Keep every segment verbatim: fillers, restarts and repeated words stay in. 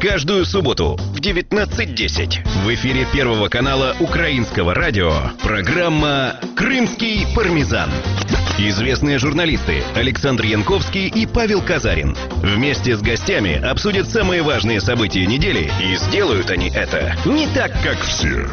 Каждую субботу в девятнадцать десять в эфире Первого канала Украинского радио программа «Крымский пармезан». Известные журналисты Александр Янковский и Павел Казарин вместе с гостями обсудят самые важные события недели, и сделают они это не так, как все.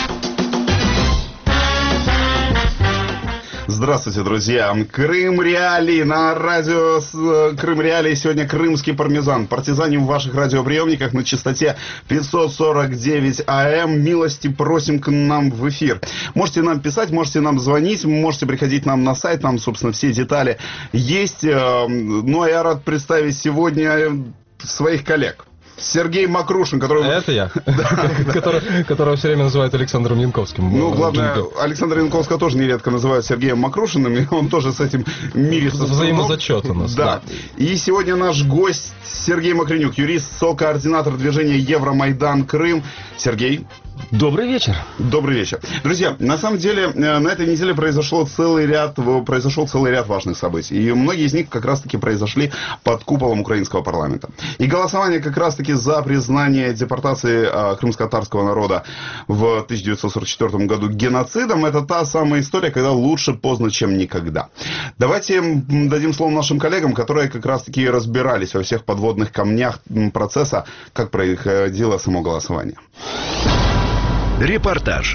Здравствуйте, друзья. Крым Реалии на радио Крым Реалии. Сегодня крымский пармезан. Партизаним в ваших радиоприемниках на частоте пятьсот сорок девять АМ. Милости просим к нам в эфир. Можете нам писать, можете нам звонить, можете приходить нам на сайт. Там, собственно, все детали есть. Ну, а я рад представить сегодня своих коллег. Сергей Макрушин, который... Это я, которого все время называют Александром Янковским. Ну, главное, Александра Янковского тоже нередко называют Сергеем Макрушиным, и он тоже с этим мирится. Взаимозачет у нас. Да. И сегодня наш гость Сергей Мокренюк, юрист, сокоординатор движения Евромайдан Крым. Сергей. Добрый вечер. Добрый вечер. Друзья, на самом деле, на этой неделе произошел целый ряд, произошел целый ряд важных событий. И многие из них как раз-таки произошли под куполом украинского парламента. И голосование как раз-таки за признание депортации а, крымско-татарского народа в тысяча девятьсот сорок четвёртом году геноцидом, это та самая история, когда лучше поздно, чем никогда. Давайте дадим слово нашим коллегам, которые как раз-таки разбирались во всех подводных камнях процесса, как происходило само голосование. Репортаж.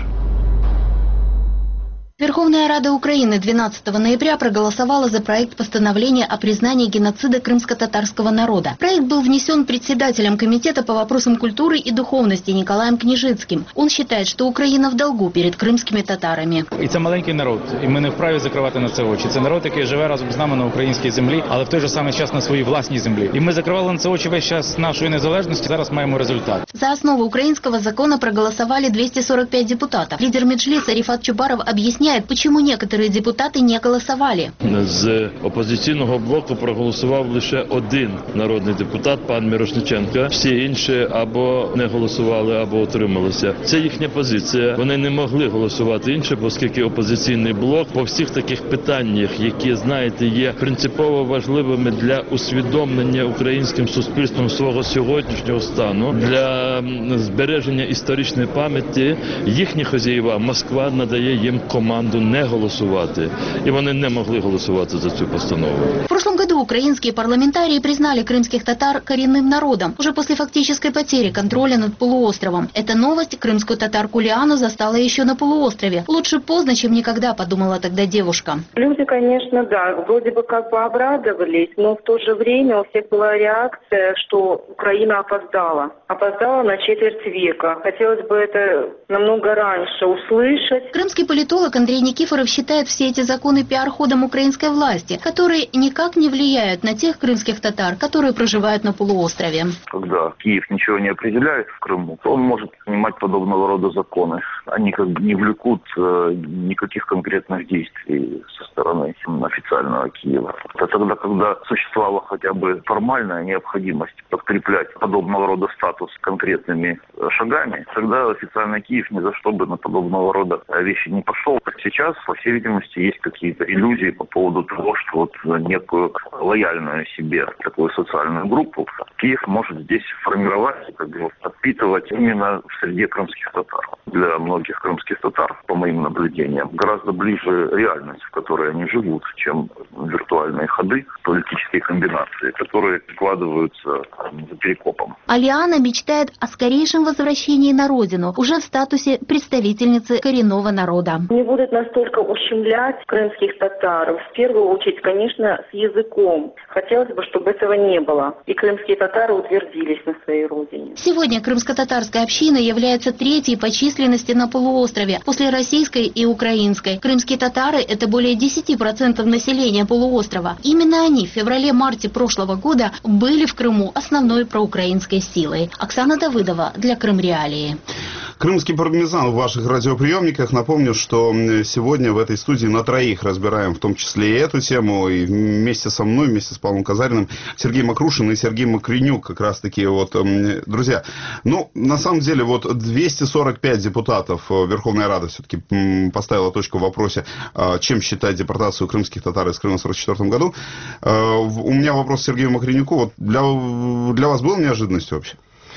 Верховная Рада Украины двенадцатого ноября проголосовала за проект постановления о признании геноцида крымско-татарского народа. Проект был внесен председателем Комитета по вопросам культуры и духовности Николаем Княжицьким. Он считает, что Украина в долгу перед крымскими татарами. І це маленький народ, і ми не вправі закривати на це очі. Це народ, який живе разом з нами на українській землі, але в той же самий час на своїй власній землі. І ми закривали на це очі весь час нашої незалежності, зараз маємо результат. За основу украинского закона проголосовали двести сорок пять депутатов. Лидер Меджлиса Рифат Чубаров объясняет, почему некоторые депутаты не голосовали. З опозиційного блоку проголосував лише один народний депутат, пан Мірошниченко. Всі інші або не голосували, або утрималися. Це їхня позиція. Вони не могли голосувати інше, оскільки опозиційний блок по всіх таких питаннях, які, знаєте, є принципово важливими для усвідомлення українським суспільством свого сьогоднішнього стану, для збереження історичної пам'яті, їхні хазяїва, Москва надає їм команду не голосувати, и они не могли голосовать за эту постанову. В прошлом году украинские парламентарии признали крымских татар коренным народом, уже после фактической потери контроля над полуостровом. Эта новость крымскую татарку Лиану застала еще на полуострове. Лучше поздно, чем никогда, подумала тогда девушка. Люди, конечно, да, вроде бы как бы обрадовались, но в то же время у всех была реакция, что Украина опоздала. Опоздала на четверть века. Хотелось бы это намного раньше услышать. Крымский политолог Андрей Никифоров считает все эти законы пиар-ходом украинской власти, которые никак не влияют на тех крымских татар, которые проживают на полуострове. Когда Киев ничего не определяет в Крыму, то он может принимать подобного рода законы. Они как бы не влекут э, никаких конкретных действий со стороны официального Киева. Это тогда, когда существовала хотя бы формальная необходимость подкреплять подобного рода статус конкретными шагами, тогда официальный Киев ни за что бы на подобного рода вещи не пошел. Сейчас, по всей видимости, есть какие-то иллюзии по поводу того, что вот некую лояльную себе такую социальную группу Киев может здесь формировать, как бы подпитывать именно в среде крымских татар. Для многих крымских татар, по моим наблюдениям, гораздо ближе реальность, в которой они живут, чем виртуальные ходы, политические комбинации, которые складываются за перекопом. Алиана мечтает о скорейшем возвращении на родину, уже в статусе представительницы коренного народа. Не будут настолько ущемлять крымских татар. В первую очередь, конечно, с языком. Хотелось бы, чтобы этого не было. И крымские татары утвердились на своей родине. Сегодня крымско-татарская община является третьей по численности на полуострове, после российской и украинской. Крымские татары – это более десять процентов населения полуострова. Именно они в феврале-марте прошлого года были в Крыму основной проукраинской силой. Оксана Давыдова для Крым Реалии. Крымский пармезан в ваших радиоприемниках. Напомню, что сегодня в этой студии на троих разбираем в том числе и эту тему. И вместе со мной, вместе с Павлом Казариным, Сергей Макрушин и Сергей Мокренюк. Как раз таки вот, друзья, ну, на самом деле, вот двести сорок пять депутатов Верховная Рада все-таки поставила точку в вопросе, чем считать депортацию крымских татар из Крыма в сорок четвёртом году. У меня вопрос к Сергею Мокренюку. Вот для, для вас было неожиданностью вообще?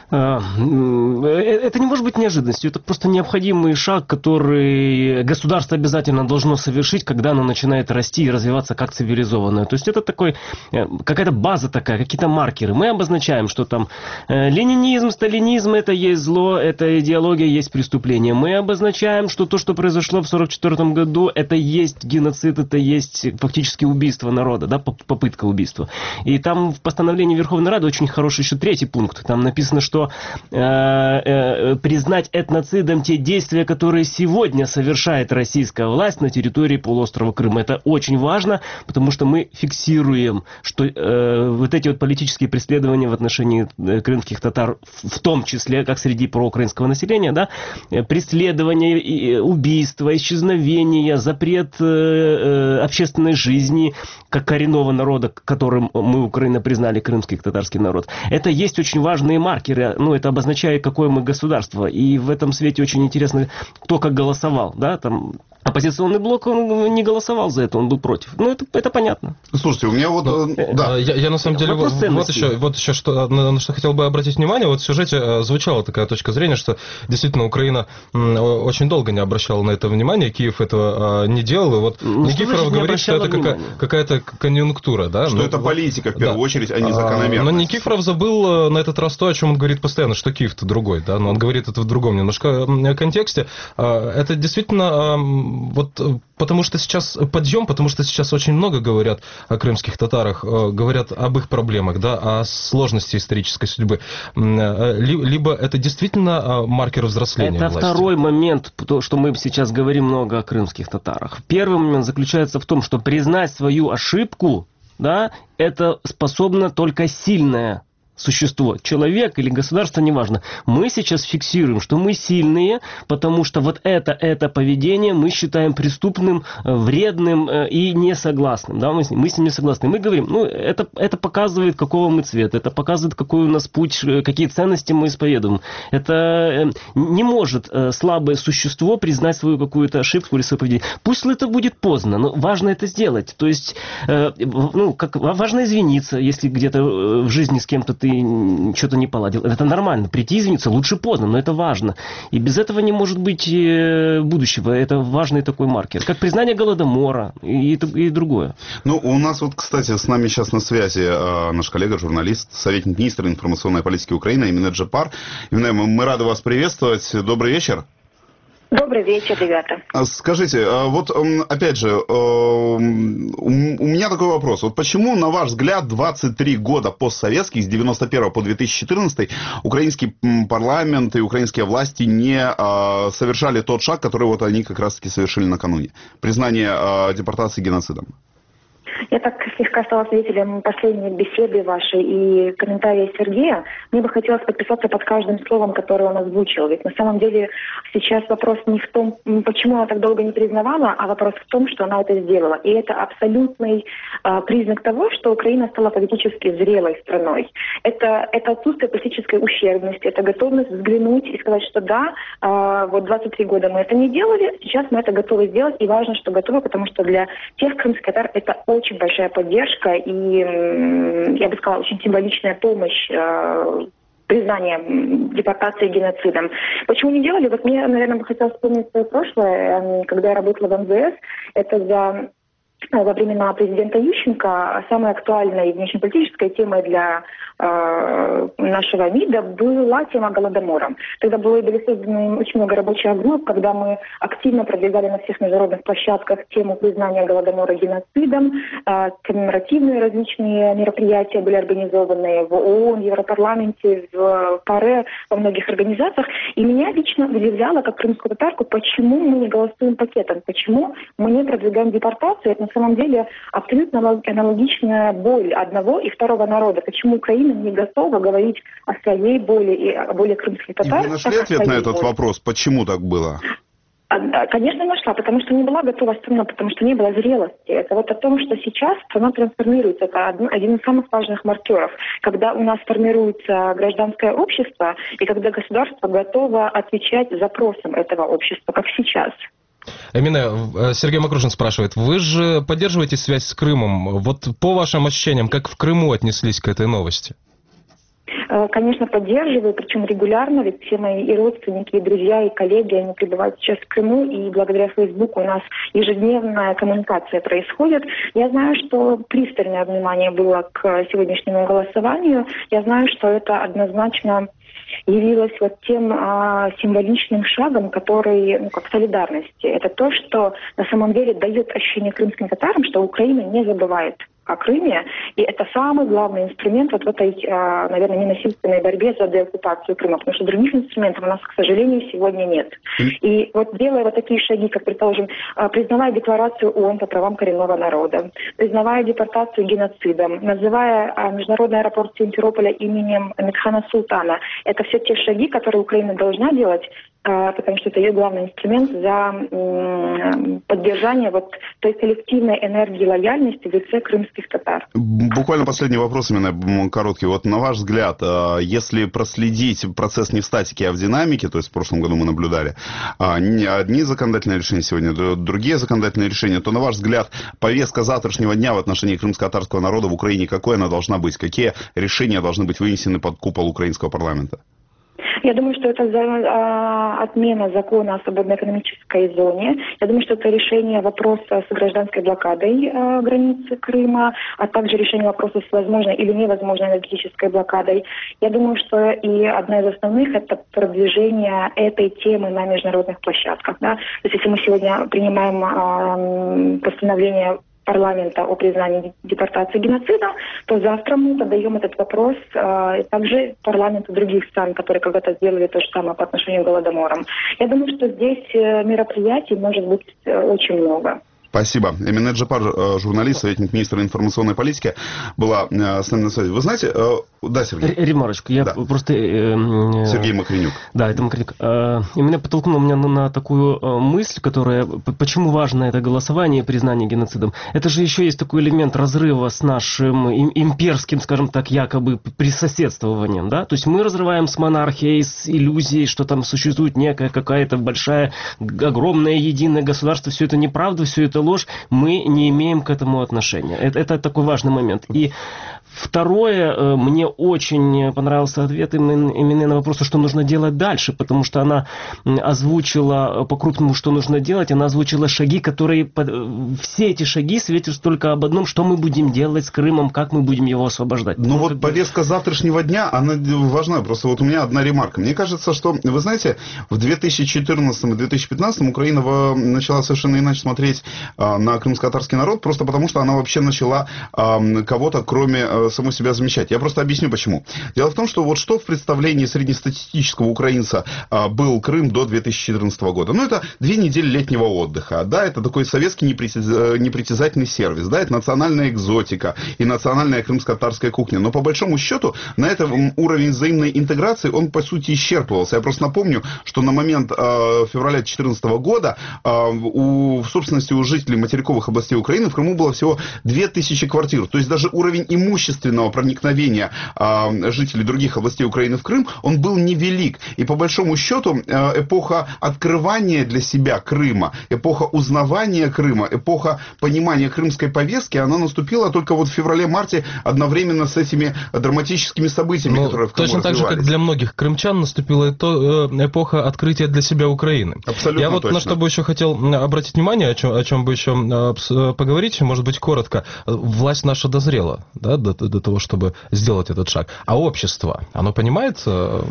Это не может быть неожиданностью, это просто необходимый шаг, который государство обязательно должно совершить, когда оно начинает расти и развиваться как цивилизованное. То есть это такой, какая-то база такая, какие-то маркеры. Мы обозначаем, что там ленинизм, сталинизм, это есть зло, это идеология, есть преступление. Мы обозначаем, что то, что произошло в сорок четвёртом году, это есть геноцид, это есть фактически убийство народа, да, попытка убийства. И там в постановлении Верховной Рады очень хороший еще третий пункт. Там написано, что э, э, признать этноцидом те действия, которые сегодня совершает российская власть на территории полуострова Крым. Это очень важно, потому что мы фиксируем, что э, вот эти вот политические преследования в отношении крымских татар, в том числе, как среди проукраинского населения, да, преследования, убийства, исчезновения, запрет э, э, общественной жизни, как коренного народа, которым мы, Украина, признали крымский татарский народ. Это есть очень важные маркеры, ну, это обозначает, какое мы государство. И в этом свете очень интересно, кто как голосовал, да, там... Оппозиционный блок, он не голосовал за это, он был против. Ну, это, это понятно. Слушайте, у меня вот... Ну, да. я, я на самом деле вот, вот, еще, вот еще что, на, на что хотел бы обратить внимание. Вот в сюжете звучала такая точка зрения, что действительно Украина очень долго не обращала на это внимание, Киев этого не делал. И вот ну, Никифоров говорит, что это какая, какая-то конъюнктура. Да? Что ну, это политика, в первую да. очередь, а не закономерность. Но Никифоров забыл на этот раз то, о чем он говорит постоянно, что Киев-то другой. Да? Но он говорит это в другом немножко контексте. Это действительно... Вот потому что сейчас подъем, потому что сейчас очень много говорят о крымских татарах, говорят об их проблемах, да, о сложности исторической судьбы. Либо это действительно маркер взросления Это власти. Второй момент, то, что мы сейчас говорим много о крымских татарах. Первый момент заключается в том, что признать свою ошибку, да, это способно только сильное существо, человек или государство, неважно. Мы сейчас фиксируем, что мы сильные, потому что вот это, это поведение мы считаем преступным, вредным и несогласным. Да, мы, с ним, мы с ним не согласны. Мы говорим, ну, это, это показывает, какого мы цвета, это показывает, какой у нас путь, какие ценности мы исповедуем. Это не может слабое существо признать свою какую-то ошибку или свое поведение. Пусть это будет поздно, но важно это сделать. То есть, ну, как, важно извиниться, если где-то в жизни с кем-то ты что-то не поладил. Это нормально. Прийти извиниться лучше поздно, но это важно. И без этого не может быть будущего. Это важный такой маркер. Как признание Голодомора и, и другое. Ну, у нас вот, кстати, с нами сейчас на связи э, наш коллега, журналист, советник министра информационной политики Украины Эмине Джапар. Эмине, мы рады вас приветствовать. Добрый вечер. Добрый вечер, ребята. Скажите, вот опять же, у меня такой вопрос. Вот почему, на ваш взгляд, двадцать три года постсоветских, с девяносто первого по две тысячи четырнадцатый, украинский парламент и украинские власти не совершали тот шаг, который вот они как раз-таки совершили накануне? Признание депортации геноцидом. Я так слегка стала свидетелем последней беседы вашей и комментария Сергея. Мне бы хотелось подписаться под каждым словом, которое он озвучил. Ведь на самом деле сейчас вопрос не в том, почему она так долго не признавала, а вопрос в том, что она это сделала. И это абсолютный э, признак того, что Украина стала политически зрелой страной. Это, это отсутствие политической ущербности, это готовность взглянуть и сказать, что да, э, вот двадцать три года мы это не делали, сейчас мы это готовы сделать, и важно, что готовы, потому что для тех крымских татар это очень большая поддержка и, я бы сказала, очень символичная помощь э, признания депортации геноцидом. Почему не делали? Вот мне, наверное, бы хотелось вспомнить свое прошлое, когда я работала в эм вэ эс. Это за во времена президента Ющенко самой актуальной внешнеполитической темой для э, нашего МИДа была тема Голодомора. Тогда было, были созданы очень много рабочих групп, когда мы активно продвигали на всех международных площадках тему признания Голодомора геноцидом, э, коммеморативные различные мероприятия были организованы в ООН, в Европарламенте, в ПАРЕ, во многих организациях. И меня лично удивляло, как крымскую татарку, почему мы не голосуем пакетом, почему мы не продвигаем депортацию. Это на самом деле абсолютно аналогичная боль одного и второго народа. Почему Украина не готова говорить о своей боли и о боли крымских татар? И вы нашли ответ на этот боли? Вопрос? Почему так было? Конечно, нашла, потому что не была готова страна, потому что не было зрелости. Это вот о том, что сейчас страна трансформируется. Это один из самых важных маркеров. Когда у нас формируется гражданское общество, и когда государство готово отвечать запросам этого общества, как сейчас. Эмине, Сергей Макрушин спрашивает, вы же поддерживаете связь с Крымом? Вот по вашим ощущениям, как в Крыму отнеслись к этой новости? Конечно, поддерживаю, причем регулярно, ведь все мои и родственники, и друзья, и коллеги, они пребывают сейчас в Крыму, и благодаря Фейсбуку у нас ежедневная коммуникация происходит. Я знаю, что пристальное внимание было к сегодняшнему голосованию. Я знаю, что это однозначно явилось вот тем а, символичным шагом, который, ну, как солидарности. Это то, что на самом деле дает ощущение крымским татарам, что Украина не забывает о Крыме, и это самый главный инструмент вот в этой, наверное, ненасильственной борьбе за деоккупацию Крыма, потому что других инструментов у нас, к сожалению, сегодня нет. И вот делая вот такие шаги, как, предположим, признавая декларацию ООН по правам коренного народа, признавая депортацию геноцидом, называя международный аэропорт Симферополя именем Митхана Султана, это все те шаги, которые Украина должна делать, потому что это ее главный инструмент за поддержание вот той коллективной энергии лояльности в лице крымских татар. Буквально последний вопрос, именно короткий. Вот на ваш взгляд, если проследить процесс не в статике, а в динамике, то есть в прошлом году мы наблюдали не одни законодательные решения сегодня, другие законодательные решения, то на ваш взгляд повестка завтрашнего дня в отношении крымско-татарского народа в Украине, какой она должна быть? Какие решения должны быть вынесены под купол украинского парламента? Я думаю, что это за, а, отмена закона о свободной экономической зоне. Я думаю, что это решение вопроса с гражданской блокадой а, границы Крыма, а также решение вопроса с возможной или невозможной энергетической блокадой. Я думаю, что и одна из основных – это продвижение этой темы на международных площадках. Да? То есть если мы сегодня принимаем а, постановление парламента о признании депортации геноцидом, то завтра мы подаем этот вопрос э, также парламенту других стран, которые когда-то сделали то же самое по отношению к Голодоморам. Я думаю, что здесь э, мероприятий может быть э, очень много. Спасибо. Эмине Джапар, журналист, советник министра информационной политики, была с нами на связи. Вы знаете... Да, Сергей. Ремарочку. Я да. просто... Э, Сергей Макренюк. Да, это Макренюк. Э, и меня подтолкнуло меня на, на такую мысль, которая... Почему важно это голосование и признание геноцидом? Это же еще есть такой элемент разрыва с нашим имперским, скажем так, якобы присоседствованием. Да? То есть мы разрываем с монархией, с иллюзией, что там существует некая какая-то большая, огромное единое государство. Все это неправда, все это ложь, мы не имеем к этому отношения. Это, это такой важный момент. И второе, мне очень понравился ответ именно на вопрос, что нужно делать дальше, потому что она озвучила по-крупному, что нужно делать, она озвучила шаги, которые... Все эти шаги свидетельствуют только об одном, что мы будем делать с Крымом, как мы будем его освобождать. Ну вот как... повестка завтрашнего дня, она важна. Просто вот у меня одна ремарка. Мне кажется, что, вы знаете, в две тысячи четырнадцатом и две тысячи пятнадцатом Украина начала совершенно иначе смотреть на крымско-татарский народ, просто потому что она вообще начала кого-то, кроме саму себя, замечать. Я просто объясню, почему. Дело в том, что вот что в представлении среднестатистического украинца был Крым до две тысячи четырнадцатого года? Ну, это две недели летнего отдыха, да, это такой советский непритязательный сервис, да, это национальная экзотика и национальная крымско-татарская кухня. Но по большому счету на этом уровень взаимной интеграции, он по сути исчерпывался. Я просто напомню, что на момент э, февраля две тысячи четырнадцатого года э, у, в собственности у жителей материковых областей Украины в Крыму было всего две тысячи квартир. То есть даже уровень имущественного проникновения э, жителей других областей Украины в Крым, он был невелик. И по большому счету э, эпоха открывания для себя Крыма, эпоха узнавания Крыма, эпоха понимания крымской повестки, она наступила только вот в феврале-марте одновременно с этими драматическими событиями, Но которые в Крыму точно так же, как для многих крымчан наступила эпоха открытия для себя Украины. Абсолютно Я вот точно. на что бы еще хотел обратить внимание, о чем, о чем бы еще поговорить, может быть, коротко. Власть наша дозрела, да, до, до того, чтобы сделать этот шаг. А общество, оно понимает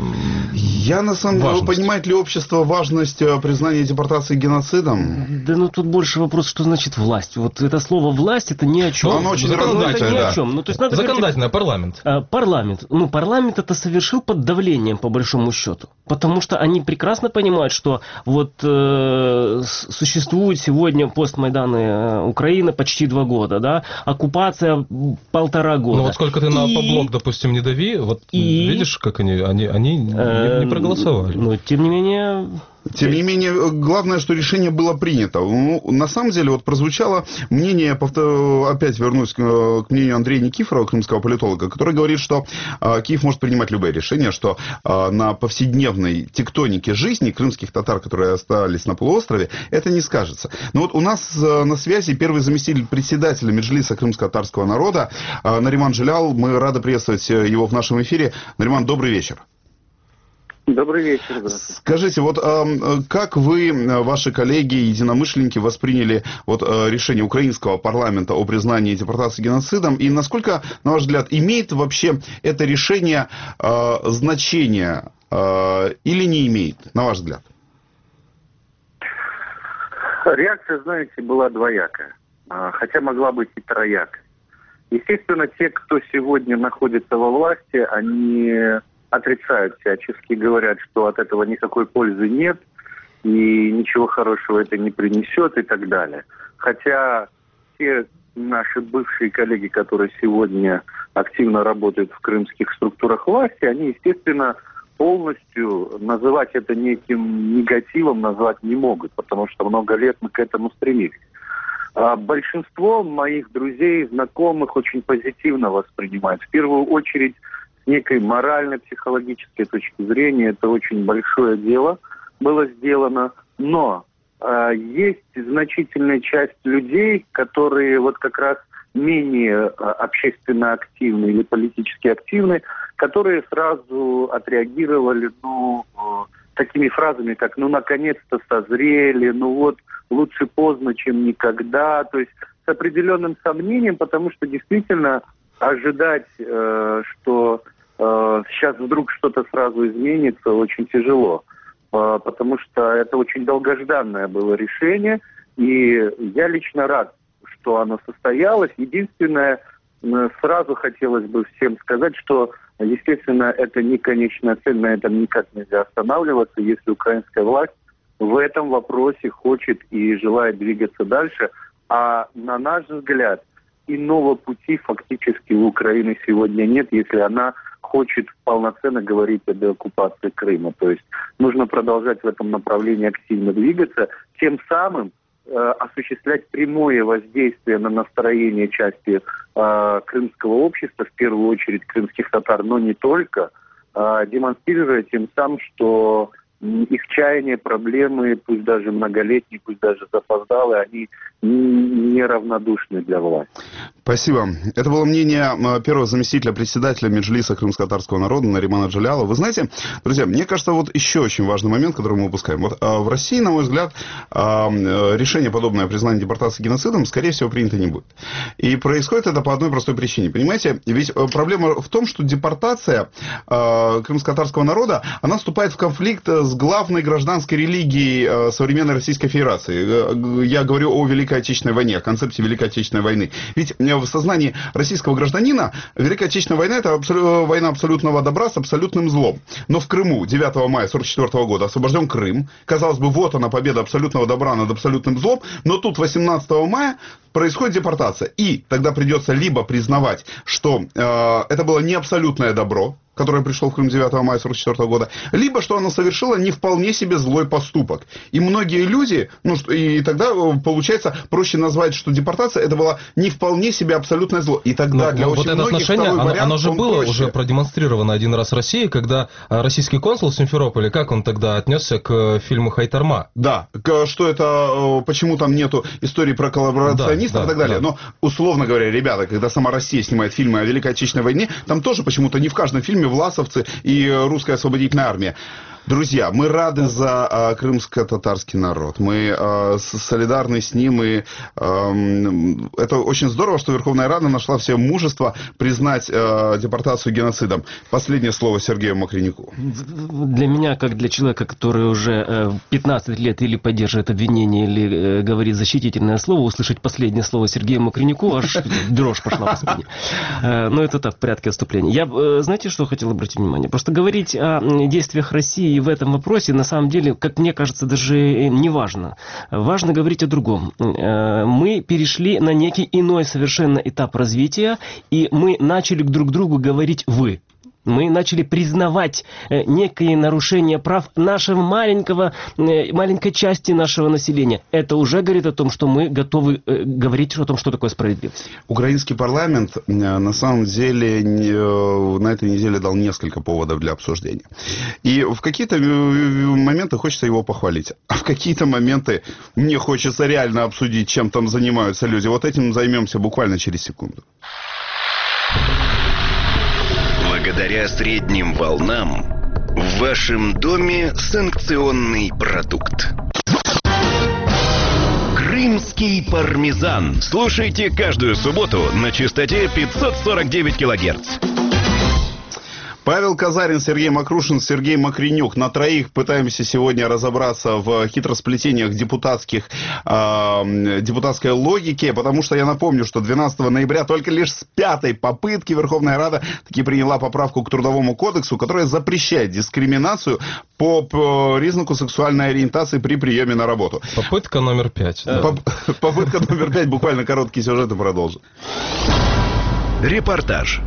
Я на самом деле, понимает ли общество важность признания депортации геноцидом? Да, ну тут больше вопрос, что значит власть. Вот это слово власть, это ни о чем. Оно очень законодательное, это ни да. о чем. Ну, то есть надо Законодательное, говорить, парламент. А, парламент. Ну, парламент это совершил под давлением, по большому счету. Потому что они прекрасно понимают, что вот э, существует сегодня постмайданная Украина почти два года, да, оккупация полтора года. Ну вот сколько ты на и... Опоблок, допустим, не дави, вот и... видишь, как они, они, они не, не проголосовали. Но, тем не менее... Тем не менее, главное, что решение было принято. Ну, на самом деле, вот прозвучало мнение, повтор... опять вернусь к, к мнению Андрея Никифорова, крымского политолога, который говорит, что э, Киев может принимать любые решения, что э, на повседневной тектонике жизни крымских татар, которые остались на полуострове, это не скажется. Но вот у нас э, на связи первый заместитель председателя Меджлиса крымско-татарского народа э, Нариман Джелял. Мы рады приветствовать его в нашем эфире. Нариман, добрый вечер. Добрый вечер. Скажите, вот как вы, ваши коллеги, единомышленники восприняли вот решение украинского парламента о признании депортации геноцидом, и насколько, на ваш взгляд, имеет вообще это решение э, значение э, или не имеет, на ваш взгляд? Реакция, знаете, была двоякая, хотя могла быть и троякая. Естественно, те, кто сегодня находится во власти, они отрицают всячески, говорят, что от этого никакой пользы нет, и ничего хорошего это не принесет и так далее. Хотя те наши бывшие коллеги, которые сегодня активно работают в крымских структурах власти, они, естественно, полностью называть это неким негативом назвать не могут, потому что много лет мы к этому стремились. А большинство моих друзей, знакомых очень позитивно воспринимают. В первую очередь, некой моральной, психологической точки зрения, это очень большое дело было сделано. Но э, есть значительная часть людей, которые вот как раз менее э, общественно активны или политически активны, которые сразу отреагировали, ну, э, такими фразами, как «ну, наконец-то созрели», «ну вот, лучше поздно, чем никогда». То есть с определенным сомнением, потому что действительно ожидать, э, что сейчас вдруг что-то сразу изменится, очень тяжело, потому что это очень долгожданное было решение, и я лично рад, что оно состоялось. Единственное, сразу хотелось бы всем сказать, что, естественно, это не конечная цель, на этом никак нельзя останавливаться, если украинская власть в этом вопросе хочет и желает двигаться дальше, а на наш взгляд, иного пути фактически у Украины сегодня нет, если она хочет полноценно говорить о деоккупации Крыма. То есть нужно продолжать в этом направлении активно двигаться, тем самым э, осуществлять прямое воздействие на настроение части э, крымского общества, в первую очередь крымских татар, но не только, э, демонстрируя тем самым, что их чаяния, проблемы, пусть даже многолетние, пусть даже запоздалые, они неравнодушны для власти. Спасибо. Это было мнение первого заместителя председателя Меджлиса крымско-татарского народа Наримана Джеляла. Вы знаете, друзья, мне кажется, вот еще очень важный момент, который мы упускаем. Вот а, в России, на мой взгляд, а, решение подобное о признании депортации геноцидом, скорее всего, принято не будет. И происходит это по одной простой причине. Понимаете, ведь проблема в том, что депортация а, крымско-татарского народа, она вступает в конфликт с главной гражданской религией а, современной Российской Федерации. Я говорю о Великой Отечественной войне, о концепции Великой Отечественной войны. Ведь в сознании российского гражданина Великая Отечественная война — это абсолю... война абсолютного добра с абсолютным злом. Но в Крыму девятого мая сорок четвёртого года освобожден Крым. Казалось бы, вот она, победа абсолютного добра над абсолютным злом. Но тут восемнадцатого мая происходит депортация. И тогда придется либо признавать, что э, это было не абсолютное добро, которое пришло в Крым девятого мая сорок четвёртого года, либо что оно совершило не вполне себе злой поступок. И многие люди, ну, и тогда получается проще назвать, что депортация это было не вполне себе абсолютное зло. И тогда Но, для вот очень это многих отношение, второй оно, вариант, оно же было проще. уже продемонстрировано один раз в России, когда российский консул в Симферополе, как он тогда отнесся к фильму «Хайтарма»? Да, что это, почему там нету истории про коллаборационистов, да, да, и так далее. Да. Но, условно говоря, ребята, когда сама Россия снимает фильмы о Великой Отечественной войне, там тоже почему-то не в каждом фильме власовцы и русская освободительная армия. Друзья, мы рады за а, крымско-татарский народ. Мы а, солидарны с ним. И, а, это очень здорово, что Верховная Рада нашла все мужество признать а, депортацию геноцидом. Последнее слово Сергею Мокрянику. Для меня, как для человека, который уже пятнадцать лет или поддерживает обвинение, или говорит защитительное слово, услышать последнее слово Сергею Мокрянику, аж дрожь пошла по спине. Но это так, в порядке отступления. Я, знаете, что хотел обратить внимание? Просто говорить о действиях России в этом вопросе, на самом деле, как мне кажется, даже не важно. Важно говорить о другом. Мы перешли на некий иной совершенно этап развития, и мы начали друг другу говорить «вы». Мы начали признавать э, некие нарушения прав нашего маленького, э, маленькой части нашего населения. Это уже говорит о том, что мы готовы э, говорить о том, что такое справедливость. Украинский парламент э, на самом деле не, э, на этой неделе дал несколько поводов для обсуждения. И в какие-то моменты хочется его похвалить, а в какие-то моменты мне хочется реально обсудить, чем там занимаются люди. Вот этим займемся буквально через секунду. Благодаря средним волнам в вашем доме санкционный продукт. Крымский пармезан. Слушайте каждую субботу на частоте пятьсот сорок девять килогерц. Павел Казарин, Сергей Макрушин, Сергей Макренюк. На троих пытаемся сегодня разобраться в хитросплетениях депутатских, э, депутатской логики, потому что я напомню, что двенадцатого ноября только лишь с пятой попытки Верховная Рада таки приняла поправку к Трудовому кодексу, которая запрещает дискриминацию по признаку сексуальной ориентации при приеме на работу. Попытка номер пять. Да. Попытка номер пять, буквально короткий сюжет и продолжим. Репортаж.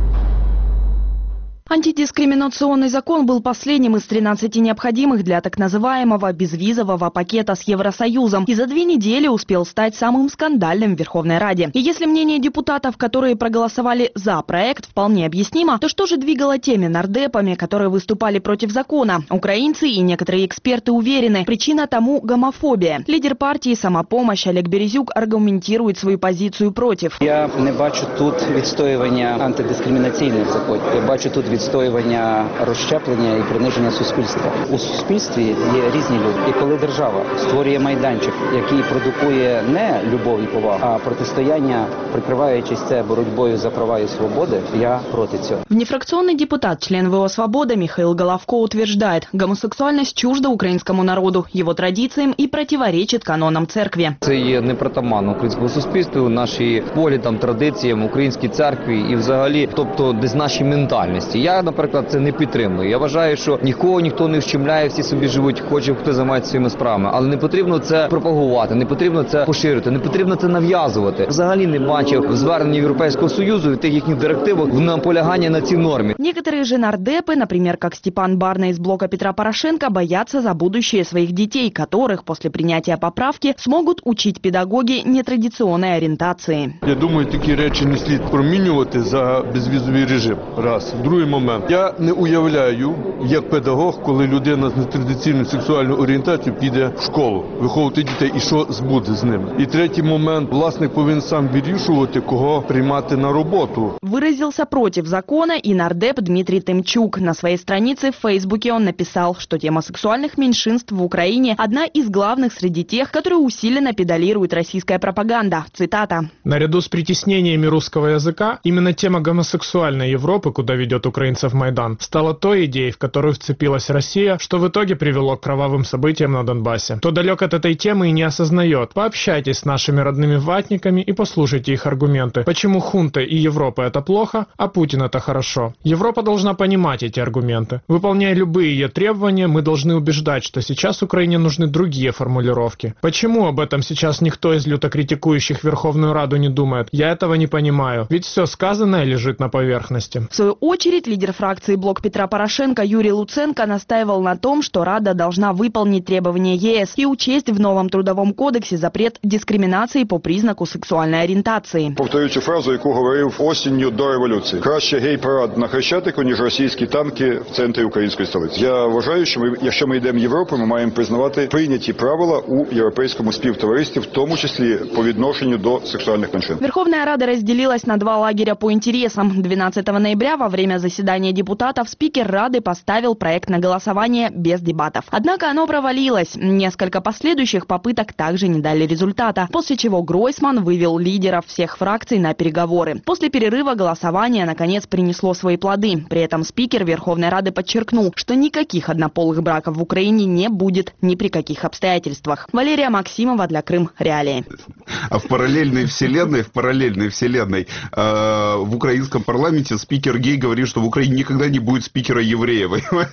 Антидискриминационный закон был последним из тринадцати необходимых для так называемого безвизового пакета с Евросоюзом и за две недели успел стать самым скандальным в Верховной Раде. И если мнение депутатов, которые проголосовали за проект, вполне объяснимо, то что же двигало теми нардепами, которые выступали против закона? Украинцы и некоторые эксперты уверены, причина тому гомофобия. Лидер партии «Самопомощь» Олег Березюк аргументирует свою позицию против. Я не бачу тут відстоювання антидискримінаційних законів. Я бачу тут відстоювання відстоювання розщеплення і приниження суспільства. У суспільстві є різні люди. І коли держава створює майданчик, який продукує не любов і повагу, а протистояння, прикриваючись це боротьбою за права і свободи, я проти цього. Внефракционный депутат, член ВО «Свобода» Михаил Головко утверждает, гомосексуальность чужда украинскому народу, его традициям и противоречит канонам церкви. Це є непритаманно українському суспільству, наші поглядам, традиціям, українській церкві і взагалі, тобто десь нашій ментальності. Я, наприклад, це не підтримую. Я вважаю, що нікого ніхто не вщемляє, всі собі живуть, хоче хто займається своїми справами. Але не потрібно це пропагувати, не потрібно це поширити, не потрібно це нав'язувати. Взагалі не бачив в зверненні Європейського Союзу і тих їхніх директивах в наполягання на цій нормі. Некоторые же нардепы, например, как Степан Барна из блока Петра Порошенко, боятся за будущее своих детей, которых после принятия поправки смогут учить педагоги нетрадиционной ориентации. Я думаю, такі речі не слід промінювати за безвізовий режим. Раз. Другий момент. Я не уявляю, як педагог, коли людина з нетрадиційною сексуальною орієнтацією піде в школу, виховувати дітей і що буде з ними. І третій момент. Власник повинен сам вирішувати, кого приймати на роботу. Выразился против закона и нардеп Дмитрий Тымчук. На своей странице в Фейсбуке он написал, что тема сексуальных меньшинств в Украине одна из главных среди тех, которые усиленно педалирует российская пропаганда. Цитата. Наряду с притеснениями русского языка, именно тема гомосексуальной Европы, куда ведет украинцев Майдан, стала той идеей, в которую вцепилась Россия, что в итоге привело к кровавым событиям на Донбассе. Кто далек от этой темы и не осознает, пообщайтесь с нашими родными ватниками и послушайте их аргументы. Почему хунта и Европа это плохо, а Путин это хорошо. Европа должна понимать эти аргументы. Выполняя любые ее требования, мы должны убеждать, что сейчас Украине нужны другие формулировки. Почему об этом сейчас никто из люто критикующих Верховную Раду не думает? Я этого не понимаю. Ведь все сказанное лежит на поверхности. В свою очередь, лидер фракции «Блок Петра Порошенко» Юрий Луценко настаивал на том, что Рада должна выполнить требования ЕС и учесть в новом трудовом кодексе запрет дискриминации по признаку сексуальной ориентации. Повторю цю фразу, яку говорив осінню до революції. Краще гей-парад на Хрещатику, ніж російські танки в центрі української столиці. Я вважаю, що ми, якщо ми йдемо в Європу, ми маємо признавати прийняті правила у європейському співтоваристві, в тому числі по відношенню до сексуальних меншин. Верховная Рада разделилась на два лагеря по интересам. двенадцатого ноября во время заседания депутатов спикер Рады поставил проект на голосование без дебатов. Однако оно провалилось. Несколько последующих попыток также не дали результата, после чего Гройсман вывел лидеров всех фракций на переговоры. После перерыва голосование наконец принесло свои плоды. При этом спикер Верховной Рады подчеркнул, что никаких однополых браков в Украине не будет ни при каких обстоятельствах. Валерия Максимова для Крым Реалии. А в параллельной вселенной, в параллельной вселенной э, в украинском парламенте спикер гей говорит, что в Украине никогда не будет спикера еврея,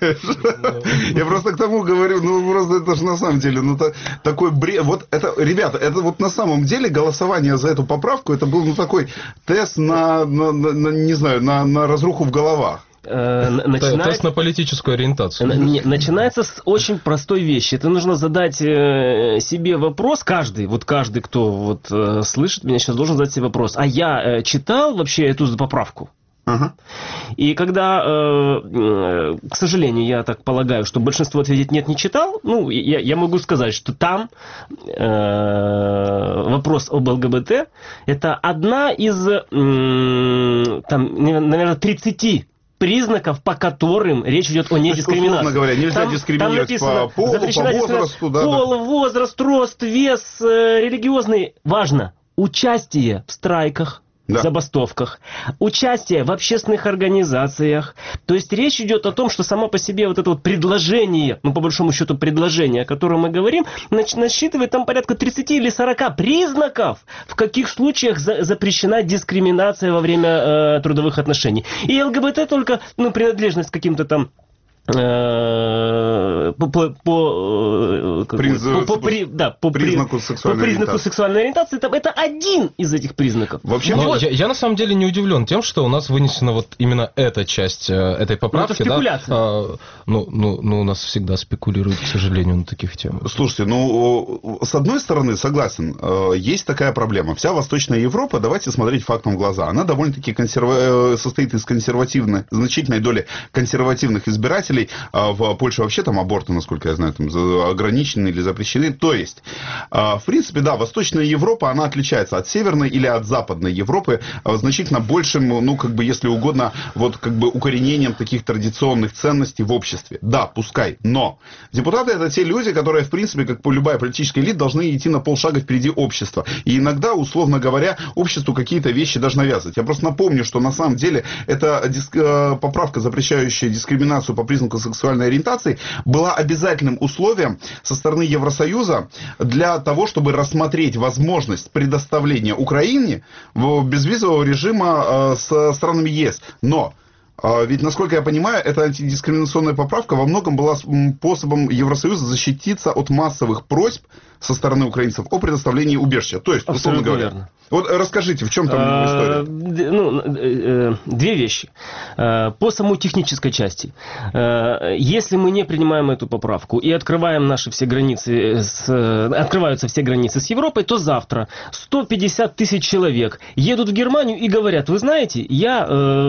понимаешь? Я просто к тому говорю, ну просто это же на самом деле, ну такой бред. Вот это, ребята, это вот на самом деле голосование за эту поправку, это был ну такой тест на, на, на не знаю, на, на разруху в головах. Э, начинает... Тест на политическую ориентацию. Начинается с очень простой вещи. Это нужно задать себе вопрос, каждый, вот каждый, кто вот слышит меня сейчас, должен задать себе вопрос. А я читал вообще эту поправку? Ага. И когда, э, к сожалению, я так полагаю, что большинство ответит нет, не читал, ну, я, я могу сказать, что там э, вопрос об ЛГБТ это одна из, э, там, наверное, тридцати признаков, по которым речь идет о недискриминации. Условно говоря, нельзя там, дискриминировать там написано, по полу, по возрасту. Да, пол, да. возраст, рост, вес, э, религиозный. Важно. Участие в страйках. Да. Забастовках, участие в общественных организациях. То есть речь идет о том, что само по себе вот это вот предложение, ну по большому счету предложение, о котором мы говорим, насчитывает там порядка тридцати или сорока признаков, в каких случаях за, запрещена дискриминация во время э, трудовых отношений. И ЛГБТ только, ну, принадлежность к каким-то там по, по, по, Приз... по, по, при, да, по признаку, сексуальной, по признаку ориентации. сексуальной ориентации. Это, это один из этих признаков. Вообще, но я, я на самом деле не удивлен тем, что у нас вынесена вот именно эта часть этой поправки. Ну, это спекуляция. Да? А, ну, ну, ну, у нас всегда спекулируют, к сожалению, на таких темах. Слушайте, ну, с одной стороны, согласен, есть такая проблема. Вся Восточная Европа, давайте смотреть фактом в глаза, она довольно-таки консерва... состоит из консервативной, значительной доли консервативных избирателей. В Польше вообще там аборты, насколько я знаю, там ограничены или запрещены. То есть, в принципе, да, Восточная Европа, она отличается от Северной или от Западной Европы значительно большим, ну, как бы, если угодно, вот, как бы, укоренением таких традиционных ценностей в обществе. Да, пускай, но депутаты это те люди, которые, в принципе, как любая политическая элита, должны идти на полшага впереди общества. И иногда, условно говоря, обществу какие-то вещи даже навязывать. Я просто напомню, что на самом деле эта диск... поправка, запрещающая дискриминацию по признаку сексуальной ориентации, была обязательным условием со стороны Евросоюза для того, чтобы рассмотреть возможность предоставления Украине безвизового режима со странами ЕС. Но ведь, насколько я понимаю, эта антидискриминационная поправка во многом была способом Евросоюза защититься от массовых просьб со стороны украинцев о предоставлении убежища. То есть, условно говоря. Верно. Вот расскажите, в чем там история? Ну, две вещи. По самой технической части. Если мы не принимаем эту поправку и открываем наши все границы, с, открываются все границы с Европой, то завтра сто пятьдесят тысяч человек едут в Германию и говорят, вы знаете, я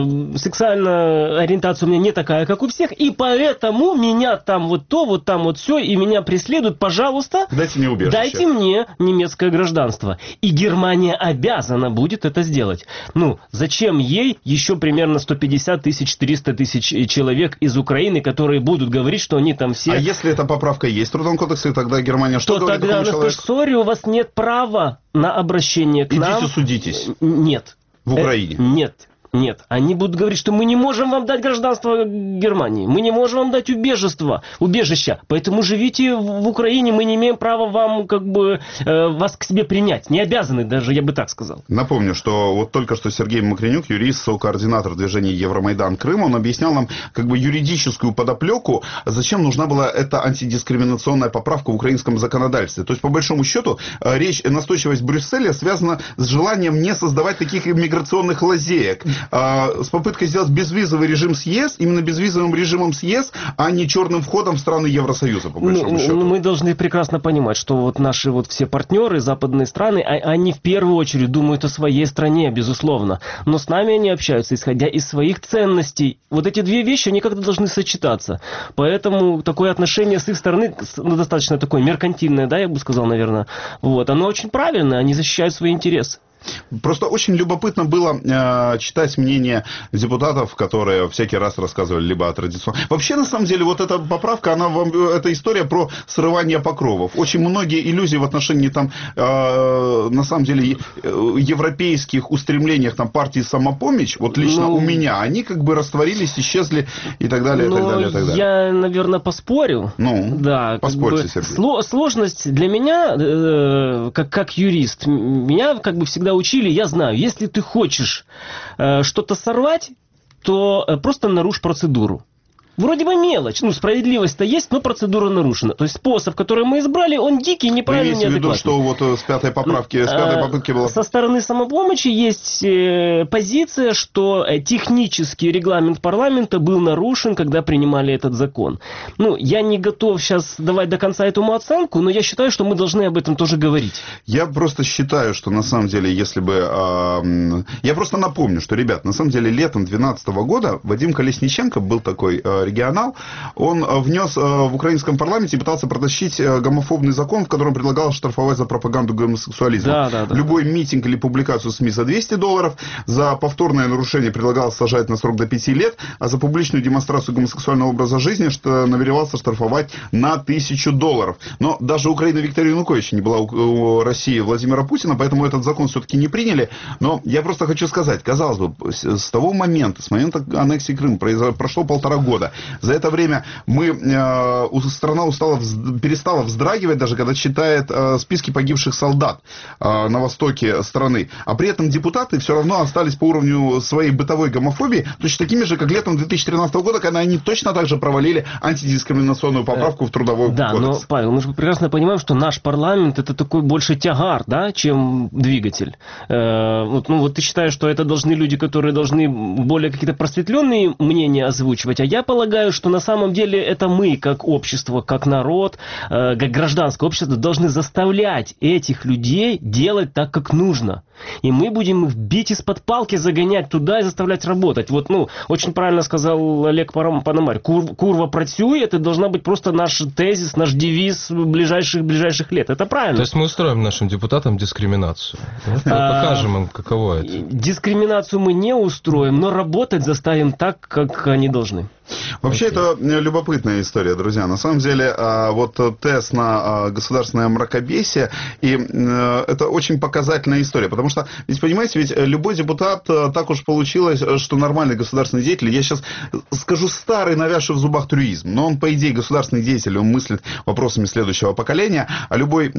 сексуальная ориентация у меня не такая, как у всех, и поэтому меня там вот то, вот там вот все, и меня преследуют, пожалуйста. Дайте мне убежище. Дайте мне немецкое гражданство. И Германия обязана будет это сделать. Ну, зачем ей еще примерно сто пятьдесят тысяч, триста тысяч человек из Украины, которые будут говорить, что они там все... А если эта поправка есть в Трудовом кодексе, тогда Германия что то говорит тогда такому человеку? Сори, у вас нет права на обращение к Идите нам. Идите судитесь. Нет. В Украине. Э, нет. Нет, они будут говорить, что мы не можем вам дать гражданство Германии, мы не можем вам дать убежество, убежища, поэтому живите в Украине, мы не имеем права вам, как бы, э, вас к себе принять, не обязаны даже, я бы так сказал. Напомню, что вот только что Сергей Макренюк, юрист, сокоординатор движения Евромайдан Крым, он объяснял нам, как бы, юридическую подоплеку, зачем нужна была эта антидискриминационная поправка в украинском законодательстве. То есть, по большому счету, речь, настойчивость Брюсселя связана с желанием не создавать таких иммиграционных лазеек. С попыткой сделать безвизовый режим с ЕС, именно безвизовым режимом с ЕС, а не черным входом в страны Евросоюза, по большому ну, счету. Мы должны прекрасно понимать, что вот наши вот все партнеры, западные страны, они в первую очередь думают о своей стране, безусловно. Но с нами они общаются, исходя из своих ценностей. Вот эти две вещи, они как-то должны сочетаться. Поэтому такое отношение с их стороны, ну, достаточно такое меркантильное, да, я бы сказал, наверное. Вот, оно очень правильное, они защищают свои интересы. Просто очень любопытно было э, читать мнение депутатов, которые всякий раз рассказывали либо о традиционном... Вообще, на самом деле, вот эта поправка, она вам, эта история про срывание покровов. Очень многие иллюзии в отношении, там, э, на самом деле, европейских устремлениях там, партии «Самопомощь», вот лично ну, у меня, они как бы растворились, исчезли и так далее, и так далее, и так далее. Я, наверное, поспорю. Ну, да, поспорьте, как бы, Сергей. Сло- сложность для меня, э, как, как юрист, меня как бы всегда учили, я знаю, если ты хочешь э, что-то сорвать, то э, просто нарушь процедуру. Вроде бы мелочь. Ну, справедливость-то есть, но процедура нарушена. То есть способ, который мы избрали, он дикий, неправильный, неадекватный. Вы имеете в виду, что вот с пятой поправки, с пятой попытки было... Со стороны самопомощи есть позиция, что технический регламент парламента был нарушен, когда принимали этот закон. Ну, я не готов сейчас давать до конца этому оценку, но я считаю, что мы должны об этом тоже говорить. Я просто считаю, что на самом деле, если бы... Э, я просто напомню, что, ребят, на самом деле летом две тысячи двенадцатого года Вадим Колесниченко, был такой э, регионал, он внес э, в украинском парламенте и пытался протащить э, гомофобный закон, в котором предлагал штрафовать за пропаганду гомосексуализма. Да, да, да. Любой митинг или публикацию в СМИ за двести долларов, за повторное нарушение предлагал сажать на срок до пяти лет, а за публичную демонстрацию гомосексуального образа жизни что намеревался штрафовать на тысячу долларов. Но даже Украина Виктория Януковича не была у России Владимира Путина, поэтому этот закон все-таки не приняли. Но я просто хочу сказать, казалось бы, с того момента, с момента аннексии Крыма прошло полтора года. За это время мы, э, страна устала, перестала вздрагивать, даже когда читает э, списки погибших солдат э, на востоке страны. А при этом депутаты все равно остались по уровню своей бытовой гомофобии точно такими же, как летом две тысячи тринадцатого года, когда они точно так же провалили антидискриминационную поправку в трудовой да, кодекс. Да, но, Павел, мы же прекрасно понимаем, что наш парламент это такой больше тягар, да, чем двигатель. Э, вот, ну вот ты считаешь, что это должны люди, которые должны более какие-то просветленные мнения озвучивать, а я полагаю, что на самом деле это мы, как общество, как народ, э, как гражданское общество, должны заставлять этих людей делать так, как нужно. И мы будем их бить из-под палки, загонять туда и заставлять работать. Вот, ну, очень правильно сказал Олег Пономарь. Кур, курва працює, это должна быть просто наш тезис, наш девиз ближайших, ближайших лет. Это правильно. То есть мы устроим нашим депутатам дискриминацию. Мы покажем им, каково это. Дискриминацию мы не устроим, но работать заставим так, как они должны. Вообще, это любопытная история, друзья. На самом деле, вот тест на государственное мракобесие, и это очень показательная история, потому что, ведь понимаете, ведь любой депутат, так уж получилось, что нормальный государственный деятель, я сейчас скажу старый, навязший в зубах трюизм, но он, по идее, государственный деятель, он мыслит вопросами следующего поколения, а любой,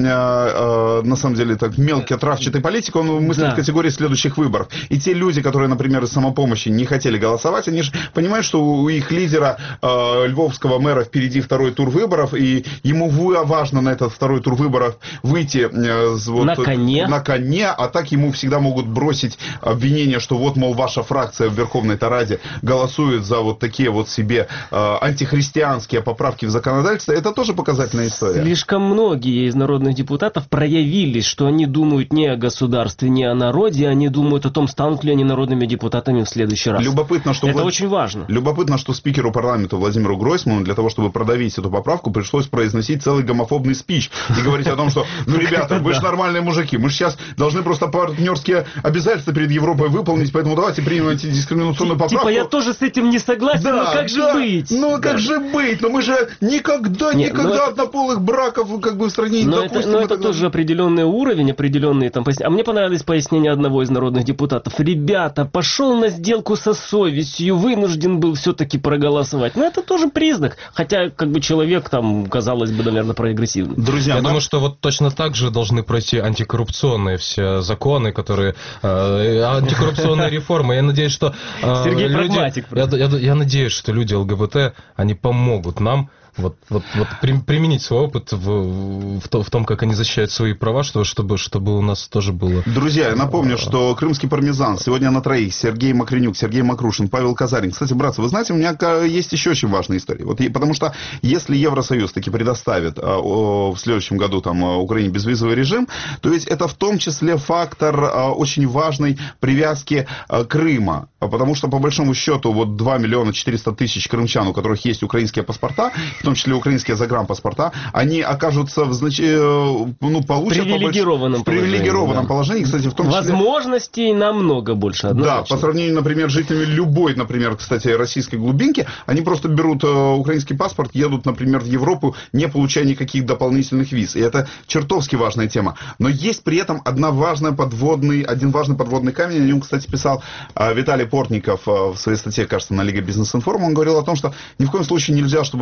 на самом деле, так мелкий, травчатый политик, он мыслит да. в категории следующих выборов. И те люди, которые, например, из самопомощи не хотели голосовать, они же понимают, что у их лидера э, львовского мэра впереди второй тур выборов, и ему важно на этот второй тур выборов выйти э, вот, на коне. на коне, а так ему всегда могут бросить обвинение, что вот, мол, ваша фракция в Верховной Раде голосует за вот такие вот себе э, антихристианские поправки в законодательство. Это тоже показательная история. Слишком многие из народных депутатов проявились, что они думают не о государстве, не о народе, они думают о том, станут ли они народными депутатами в следующий раз. Любопытно, что это Влад... очень важно. Любопытно, что спикеру парламента Владимиру Гройсману для того, чтобы продавить эту поправку, пришлось произносить целый гомофобный спич и говорить о том, что, ну, ребята, вы же нормальные мужики, мы же сейчас должны просто партнерские обязательства перед Европой выполнить, поэтому давайте примем антидискриминационную поправку. Типа, я тоже с этим не согласен, да, но как же да, быть? Ну, как да. же быть? Но мы же никогда, Нет, никогда это... однополых браков как бы в стране не но допустим. Это, но это, это тоже определенный уровень, определенные там пояснения. А мне понравились пояснения одного из народных депутатов. Ребята, пошел на сделку со совестью, вынужден был все-таки проголосовать. Но это тоже признак. Хотя, как бы, человек там, казалось бы, наверное, прогрессивный. Друзья, я нам... думаю, что вот точно так же должны пройти антикоррупционные все законы, которые... Э, антикоррупционные реформы. Я надеюсь, что... Э, Сергей люди, прагматик. Я, я, я надеюсь, что люди ЛГБТ, они помогут нам Вот, вот, вот при, применить свой опыт в, в, то, в том, как они защищают свои права, что, чтобы, чтобы у нас тоже было... Друзья, я напомню, что крымский пармезан сегодня на троих. Сергей Макренюк, Сергей Макрушин, Павел Казарин. Кстати, братцы, вы знаете, у меня есть еще очень важная история. Вот, потому что если Евросоюз таки предоставит а, о, в следующем году там, Украине безвизовый режим, то ведь это в том числе фактор а, очень важной привязки а, Крыма. Потому что, по большому счету, вот два миллиона четыреста тысяч крымчан, у которых есть украинские паспорта, в том числе украинские загранпаспорта, они окажутся в знач... ну, получат привилегированном, в привилегированном положении. положении. Кстати, в том числе... Возможностей намного больше. Однозначно. Да, по сравнению, например, с жителями любой, например, кстати, российской глубинки, они просто берут э, украинский паспорт, едут, например, в Европу, не получая никаких дополнительных виз. И это чертовски важная тема. Но есть при этом одна важная подводный, один важный подводный камень. О нем, кстати, писал э, Виталий Портников э, в своей статье, кажется, на Лига Бизнес-Информ. Он говорил о том, что ни в коем случае нельзя, чтобы в Украине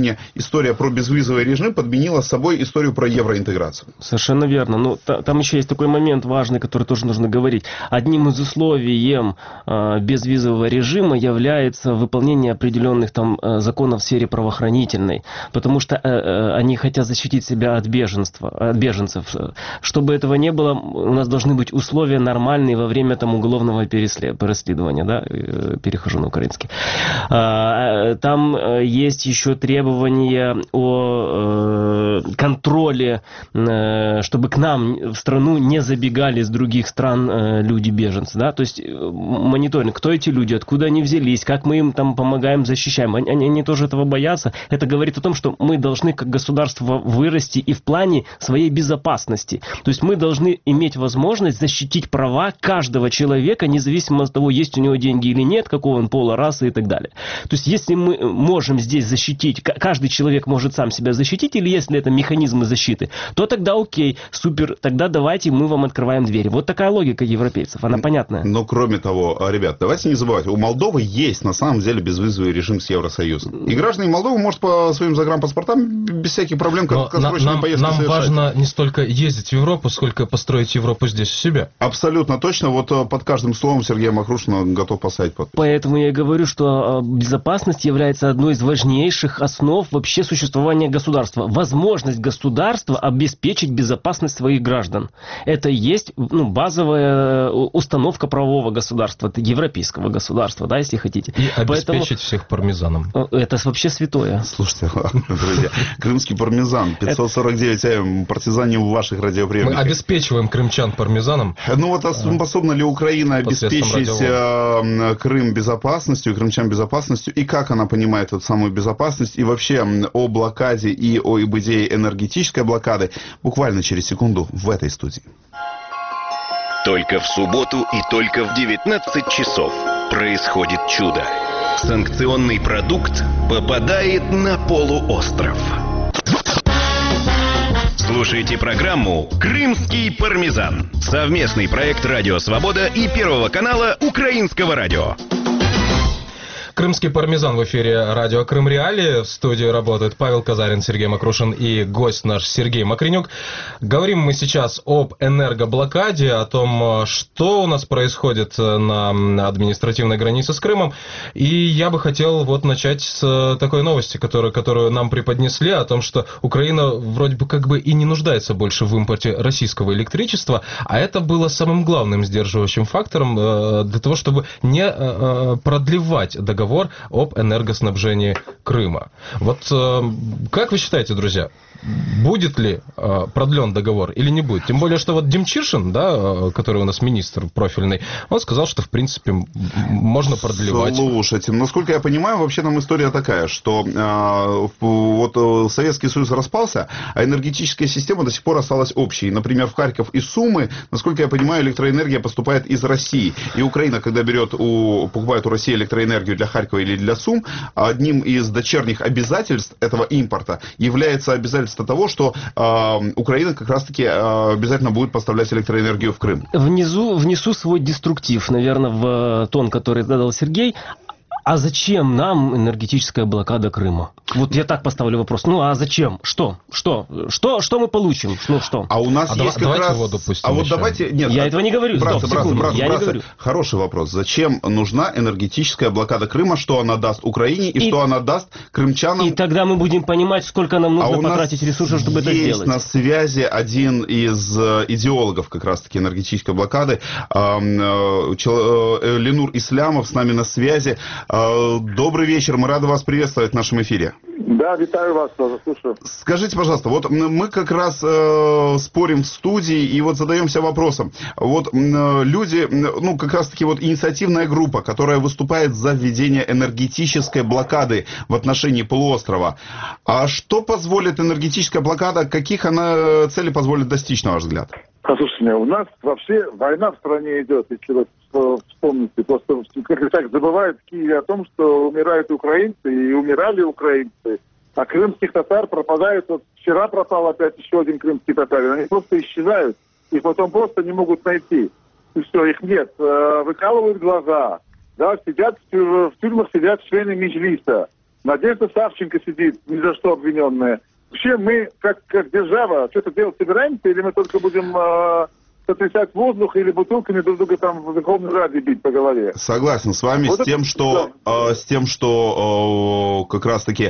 степени история про безвизовый режим подменила собой историю про евроинтеграцию. Совершенно верно. Ну, та, там еще есть такой момент важный, который тоже нужно говорить. Одним из условий э, безвизового режима является выполнение определенных там э, законов в сфере правоохранительной, потому что э, э, они хотят защитить себя от беженства, от беженцев. Чтобы этого не было, у нас должны быть условия нормальные во время там уголовного переследования, да, перехожу на украинский. Там есть еще требования о контроле, чтобы к нам в страну не забегали с других стран люди-беженцы, да, то есть мониторинг, кто эти люди, откуда они взялись, как мы им там помогаем, защищаем, они, они тоже этого боятся. Это говорит о том, что мы должны как государство вырасти и в плане своей безопасности. То есть мы должны иметь возможность защитить права каждого человека, независимо от того, есть у него деньги или нет, какого он пола, расы и так далее. То есть если мы можем здесь защитить, каждый человек может сам себя защитить, или если это механизмы защиты, то тогда окей, супер, тогда давайте мы вам открываем двери. Вот такая логика европейцев, она понятная. Но кроме того, ребят, давайте не забывать, у Молдовы есть на самом деле безвизовый режим с Евросоюзом. И граждане Молдовы может по своим загранпаспортам без всяких проблем краткосрочные поездки нам совершать. Важно не столько ездить в Европу, сколько построить Европу здесь у себя. Абсолютно точно. Вот под каждым словом Сергей Мокрушин готов поставить подпись. Поэтому я и говорю, что безопасность является одной из важнейших основ вообще существования государства. Возможность государства обеспечить безопасность своих граждан. Это и есть ну, базовая установка правового государства, европейского государства, да, если хотите. И обеспечить Поэтому... всех пармезаном. Это вообще святое. Слушайте, друзья, крымский пармезан, пятьсот сорок девять АМ, партизане в ваших радиоприемниках. Мы обеспечиваем крымчан пармезаном. Ну вот, а способна ли Украина обеспечить э, Крым безопасностью, и крымчан безопасностью, и как она понимает эту самую безопасность, и вообще о блокаде и о об идее энергетической блокады, буквально через секунду в этой студии. Только в субботу и только в девятнадцать часов происходит чудо. Санкционный продукт попадает на полуостров. Слушайте программу «Крымский пармезан». Совместный проект «Радио Свобода» и Первого канала Украинского радио. Крымский пармезан в эфире радио Крым Реалии. В студии работают Павел Казарин, Сергей Мокрушин и гость наш Сергей Мокренюк. Говорим мы сейчас об энергоблокаде, о том, что у нас происходит на административной границе с Крымом. И я бы хотел вот начать с такой новости, которую, которую нам преподнесли, о том, что Украина вроде бы как бы и не нуждается больше в импорте российского электричества, а это было самым главным сдерживающим фактором для того, чтобы не продлевать договор об энергоснабжении Крыма. Вот э, как вы считаете, друзья, будет ли э, продлен договор или не будет? Тем более, что вот Демчишин, да, э, который у нас министр профильный, он сказал, что в принципе можно продлевать. Слушайте, насколько я понимаю, вообще там история такая, что э, вот Советский Союз распался, а энергетическая система до сих пор осталась общей. Например, в Харьков и Сумы, насколько я понимаю, электроэнергия поступает из России. И Украина, когда берет у, покупает у России электроэнергию для Харькова или для Сум, одним из дочерних обязательств этого импорта является обязательство того, что э, Украина как раз-таки э, обязательно будет поставлять электроэнергию в Крым. Внизу, внесу свой деструктив, наверное, в тон, который задал Сергей. А зачем нам энергетическая блокада Крыма? Вот я так поставлю вопрос. Ну, а зачем? Что? Что? Что, что мы получим? Ну, что? А у нас а есть давай, как раз... его допустим а вот еще. давайте... Нет, я а... этого не говорю. Братцы, Стоп, братцы, секунду. братцы, я братцы. не говорю. Хороший вопрос. Зачем нужна энергетическая блокада Крыма? Что она даст Украине и, и что она даст крымчанам? И тогда мы будем понимать, сколько нам нужно а потратить ресурсов, чтобы это сделать. Есть на связи один из идеологов как раз-таки энергетической блокады. Ленур Ислямов с нами на связи. Добрый вечер. Мы рады вас приветствовать в нашем эфире. Да, витаю вас, тоже слушаю. Скажите, пожалуйста, вот мы как раз э, спорим в студии и вот задаемся вопросом. Вот э, люди, ну как раз таки вот инициативная группа, которая выступает за введение энергетической блокады в отношении полуострова. А что позволит энергетическая блокада, каких она целей позволит достичь, на ваш взгляд? Послушайте, у нас вообще война в стране идет, если вы вспомните. Просто как-то так забывают в Киеве о том, что умирают украинцы и умирали украинцы. А крымских татар пропадают. Вот вчера пропал опять еще один крымский татарин. Они просто исчезают. Их потом просто не могут найти. И все, их нет. Выкалывают глаза. Да, сидят в тюрьмах, сидят члены Меджлиса. Надежда Савченко сидит, ни за что обвиненная. Вообще мы, как, как держава, что-то делать собираемся, или мы только будем э, сотрясать воздух или бутылками друг друга там в Верховной Раде бить по голове? Согласен с вами вот с, тем, это, что, да. э, с тем, что э, как раз-таки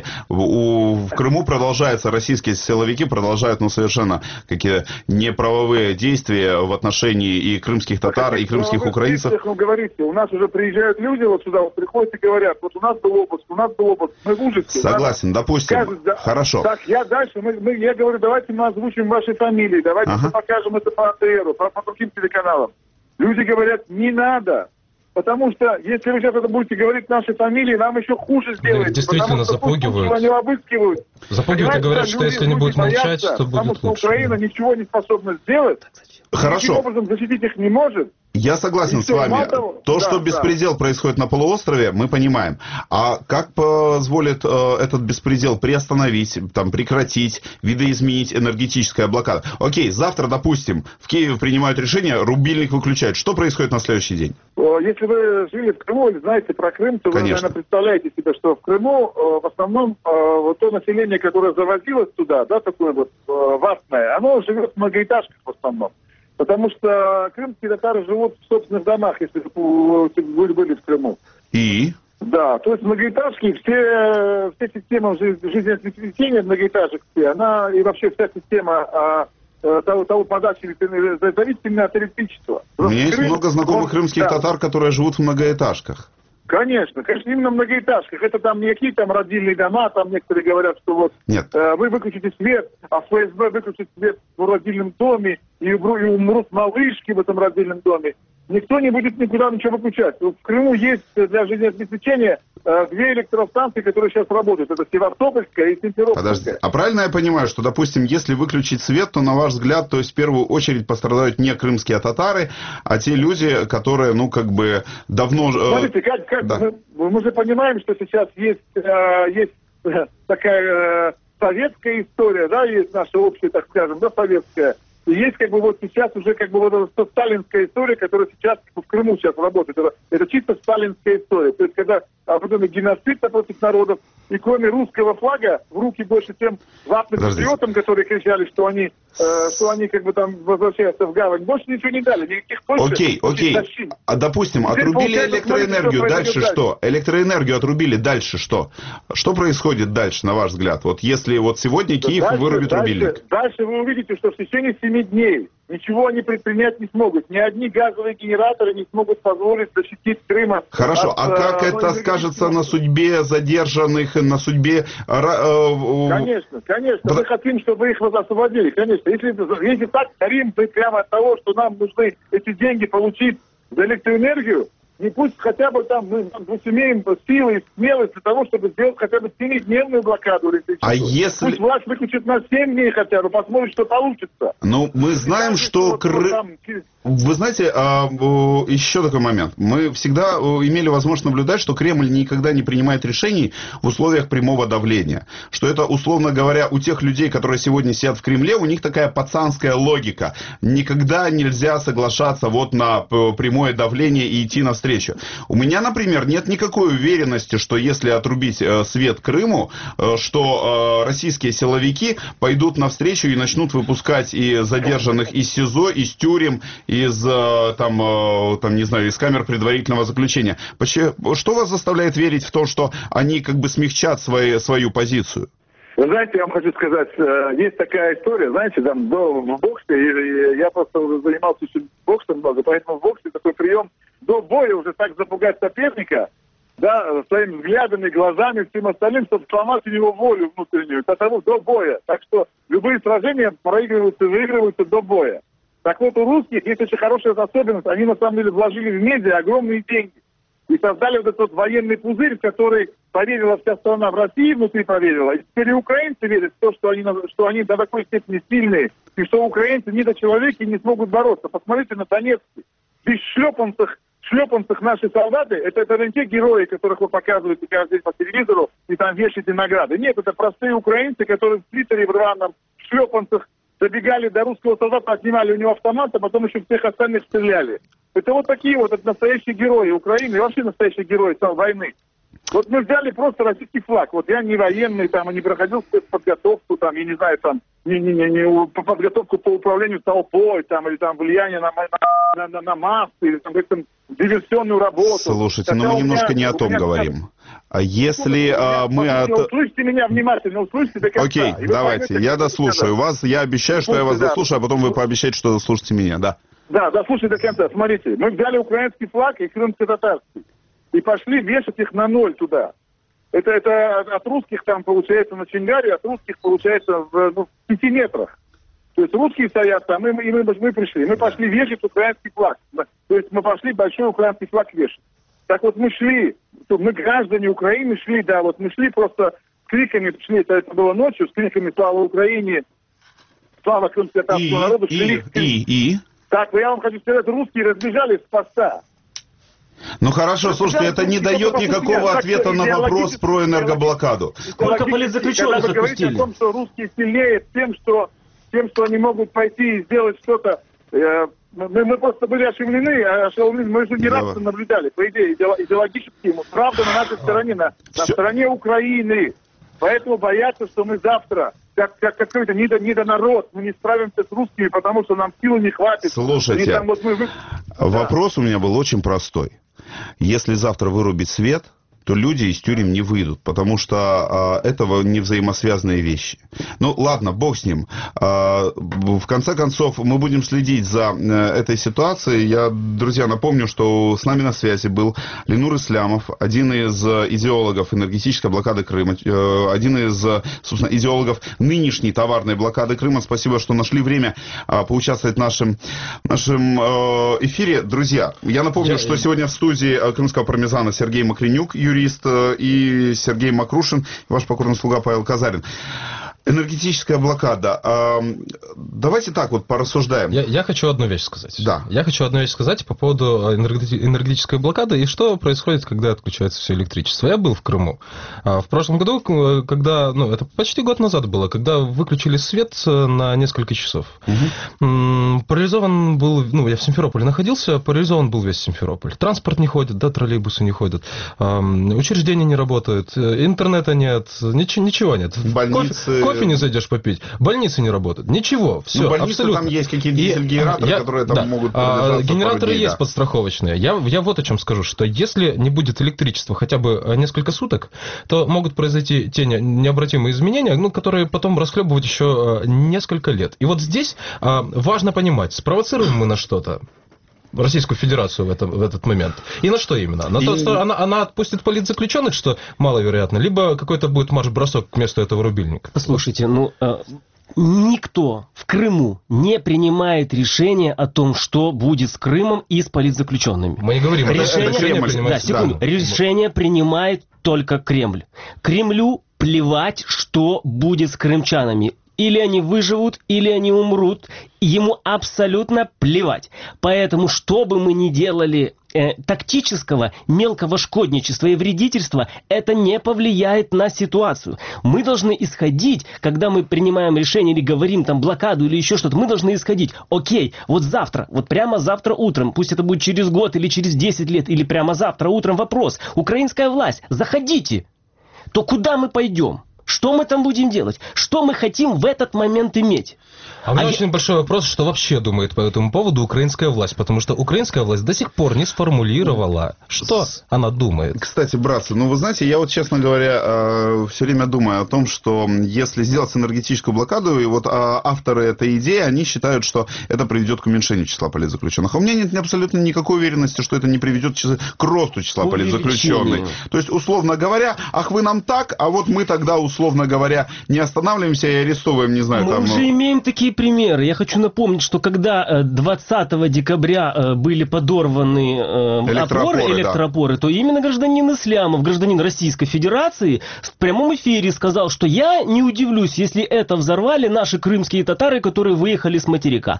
в, в Крыму продолжается, российские силовики продолжают, ну, совершенно какие неправовые действия в отношении и крымских татар, и крымских украинцев. Вы говорите, у нас уже приезжают люди вот сюда, вот приходят и говорят, вот у нас был обыск, у нас был обыск, мы в ужасе. Согласен, да? Допустим, Скажут, да, хорошо. Так, я дальше, мы, мы, я говорю, давайте мы озвучим ваши фамилии, давайте ага. мы покажем это по АТРу, по, по другим телеканалам. Люди говорят, не надо. Потому что, если вы сейчас это будете говорить наши фамилии, нам еще хуже сделаете. Действительно, потому что запугивают. Они обыскивают. Запугивают и говорят, что если они будут молчать, то будет потому что лучше. Украина ничего не способна сделать. Хорошо. Таким образом защитить их не может. Я согласен И с все, вами. того, То, да, что да. беспредел происходит на полуострове, мы понимаем. А как позволит э, этот беспредел приостановить, там, прекратить, видоизменить энергетическая блокада? Окей, завтра, допустим, в Киеве принимают решение, рубильник выключают. Что происходит на следующий день? Если вы жили в Крыму или знаете про Крым, то Конечно. вы, наверное, представляете себе, что в Крыму в основном вот то население, которое завозилось туда, да, такое вот ватное, оно живет в многоэтажках в основном. Потому что крымские татары живут в собственных домах, если вы были в Крыму. И? Да, то есть многоэтажки, все, все системы жизнеобеспечения многоэтажек, все, она и вообще вся система а, того, того подачи зависит именно от электричества. У меня есть Крым, много знакомых он, крымских да. татар, которые живут в многоэтажках. Конечно, конечно, именно в многоэтажках. Это там не какие там родильные дома, там некоторые говорят, что вот э, вы выключите свет, а ФСБ выключит свет в родильном доме, и, и умрут малышки в этом родильном доме. Никто не будет никуда ничего выключать. В Крыму есть для жизнеобеспечения э, две электростанции, которые сейчас работают. Это Севастопольская и Симферопольская. Подождите, а правильно я понимаю, что, допустим, если выключить свет, то, на ваш взгляд, то есть в первую очередь пострадают не крымские татары, а те люди, которые, ну, как бы давно... Э... Смотрите, как, как да. мы, мы же понимаем, что сейчас есть, э, есть э, такая э, советская история, да, есть наша общая, так скажем, да, советская. И есть как бы вот сейчас уже как бы вот эта сталинская история, которая сейчас как бы, в Крыму сейчас работает. Это, это чисто сталинская история. То есть когда определенный геноцид против народов, и кроме русского флага в руки больше тем ватным патриотам, которые кричали, что они, э, что они как бы там возвращаются в гавань, больше ничего не дали. Никаких больше. Окей, окей. А допустим, теперь отрубили электроэнергию, что дальше дальше. что? Электроэнергию отрубили, дальше что? Что происходит дальше, на ваш взгляд? Вот если вот сегодня Киев дальше, вырубит дальше, рубильник. Дальше вы увидите, что в течение семи дней ничего они предпринять не смогут. Ни одни газовые генераторы не смогут позволить защитить Крыма. Хорошо, от, а как э, это скажется на судьбе задержанных, на судьбе... Э, конечно, конечно. Мы хотим, чтобы их освободили, конечно. Если, если так горим мы прямо от того, что нам нужны эти деньги получить за электроэнергию, не пусть хотя бы там мы, мы имеем силы и смелость для того, чтобы сделать хотя бы семидневную блокаду электричества. А если... Пусть власть выключит на семь дней хотя бы, посмотрим, что получится. Ну, мы знаем, что... Крым... Вы знаете, еще такой момент. Мы всегда имели возможность наблюдать, что Кремль никогда не принимает решений в условиях прямого давления. Что это, условно говоря, у тех людей, которые сегодня сидят в Кремле, у них такая пацанская логика. Никогда нельзя соглашаться вот на прямое давление и идти навстречу. У меня, например, нет никакой уверенности, что если отрубить свет Крыму, что российские силовики пойдут навстречу и начнут выпускать и задержанных из СИЗО, из тюрем, из, там, там, не знаю, из камер предварительного заключения. Почему, что вас заставляет верить в то, что они как бы смягчат свои, свою позицию? Вы знаете, я вам хочу сказать, есть такая история, знаете, там до, в боксе, я просто занимался еще боксом много, поэтому в боксе такой прием до боя уже так запугать соперника, да, своими взглядами, глазами, всем остальным, чтобы сломать у него волю внутреннюю, до того, до боя. Так что любые сражения проигрываются и выигрываются до боя. Так вот, у русских есть очень хорошая особенность. Они, на самом деле, вложили в медиа огромные деньги. И создали вот этот вот военный пузырь, в который поверила вся страна, в России внутри поверила. И теперь и украинцы верят в то, что они, что они до такой степени сильные, и что украинцы недочеловеки не смогут бороться. Посмотрите на Донецке. Без шлепанцах, шлепанцах наши солдаты, это, это не те герои, которых вы показываете каждый день по телевизору и там вешаете награды. Нет, это простые украинцы, которые в свитере в рваном, в шлепанцах, добегали до русского солдата, отнимали у него автомат, а потом еще всех остальных стреляли. Это вот такие вот это настоящие герои Украины и вообще настоящие герои войны. Вот мы взяли просто российский флаг. Вот я не военный, там, и не проходил спецподготовку, там, я не знаю, там, не, не, не, не по подготовку по управлению толпой, там, или там влияние на, на, на, на массы, или там, там диверсионную работу. Слушайте, Тогда ну мы немножко меня, не о том меня, говорим. А если а, мы... от... От... Услышьте меня внимательно, услышьте до конца. Окей, давайте, поймете, я дослушаю вас. Я обещаю, что Слушайте, я вас да. дослушаю, а потом вы пообещаете, что дослушаете меня, да. Да, дослушайте до конца. Смотрите, мы взяли украинский флаг и крымско-татарский. И пошли вешать их на ноль туда. Это, это от русских там получается на Чингаре, от русских получается в, ну, в пяти метрах. То есть русские стоят там, и мы, и мы, мы пришли. Мы пошли вешать украинский флаг. То есть мы пошли большой украинский флаг вешать. Так вот мы шли, мы граждане Украины шли, да, вот мы шли просто с криками, шли, это, это было ночью, с криками «Слава Украине!», «Слава крымско-татарскому народу!» шли. И, и, и? Так, я вам хочу сказать, русские разбежались с поста. Ну хорошо, слушайте, это не дает никакого ответа на вопрос про энергоблокаду. Сколько политзаключенных отпустили? Когда вы говорите о том, что русские сильнее тем, что, тем, что они могут пойти и сделать что-то, э, мы, мы просто были ошеломлены, ошеломлены, мы же не раз это наблюдали, по идее, идеологически, правда на нашей стороне, на, на стороне Украины. Поэтому боятся, что мы завтра, как, как какой-то недо, недонарод, мы не справимся с русскими, потому что нам силы не хватит. Слушайте, там, вот мы... вопрос да. у меня был очень простой. Если завтра вырубить свет, то люди из тюрем не выйдут, потому что а, этого не взаимосвязанные вещи. Ну, ладно, бог с ним. А, в конце концов, мы будем следить за а, этой ситуацией. Я, друзья, напомню, что с нами на связи был Ленур Ислямов, один из идеологов энергетической блокады Крыма, а, один из, собственно, идеологов нынешней товарной блокады Крыма. Спасибо, что нашли время а, поучаствовать в нашем, нашем а, эфире. Друзья, я напомню, я, что я... сегодня в студии крымского пармезана Сергей Макренюк, юрист, и Сергей Макрушин, ваш покорный слуга Павел Казарин. Энергетическая блокада. Давайте так вот порассуждаем. Я, я хочу одну вещь сказать. Да. Я хочу одну вещь сказать по поводу энергетической блокады и что происходит, когда отключается все электричество. Я был в Крыму. В прошлом году, когда, ну, это почти год назад было, когда выключили свет на несколько часов. Угу. Парализован был, ну, я в Симферополе находился, парализован был весь Симферополь. Транспорт не ходит, да, троллейбусы не ходят, учреждения не работают, интернета нет, ничего, ничего нет. Больницы... Кофе кофе не зайдешь попить, больницы не работают, ничего, все, ну, больницы, абсолютно. Там есть какие-то дизель-генераторы, я, которые там да, могут а, генераторы дней, есть да. подстраховочные. Я, я вот о чем скажу, что если не будет электричества хотя бы несколько суток, то могут произойти те необратимые изменения, ну, которые потом расхлебывать еще несколько лет. И вот здесь важно понимать, спровоцируем мы на что-то Российскую Федерацию в, этом, в этот момент. И на что именно? На и... то, что она, она отпустит политзаключенных, что маловероятно, либо какой-то будет марш-бросок к месту этого рубильника. Послушайте, ну... Э... Никто в Крыму не принимает решение о том, что будет с Крымом и с политзаключенными. Мы не говорим, решение, это решение принимает... Да, секунду. Да. Решение принимает только Кремль. Кремлю плевать, что будет с крымчанами. Или они выживут, или они умрут. Ему абсолютно плевать. Поэтому, что бы мы ни делали э, тактического, мелкого шкодничества и вредительства, это не повлияет на ситуацию. Мы должны исходить, когда мы принимаем решение или говорим там блокаду или еще что-то, мы должны исходить. Окей, вот завтра, вот прямо завтра утром, пусть это будет через год или через десять лет, или прямо завтра утром вопрос. Украинская власть, заходите. То куда мы пойдем? Что мы там будем делать? Что мы хотим в этот момент иметь? А у меня а очень я... большой вопрос, что вообще думает по этому поводу украинская власть, потому что украинская власть до сих пор не сформулировала, что С... она думает. Кстати, братцы, ну вы знаете, я вот, честно говоря, все время думаю о том, что если сделать энергетическую блокаду, и вот авторы этой идеи, они считают, что это приведет к уменьшению числа политзаключенных. А у меня нет абсолютно никакой уверенности, что это не приведет к росту числа политзаключенных. То есть, условно говоря, ах, вы нам так, а вот мы тогда, условно говоря, не останавливаемся и арестовываем, не знаю, мы там... Мы уже имеем такие примеры. Я хочу напомнить, что когда двадцатого декабря были подорваны электроопоры, опоры, электроопоры да. то именно гражданин Ислямов, гражданин Российской Федерации, в прямом эфире сказал, что я не удивлюсь, если это взорвали наши крымские татары, которые выехали с материка,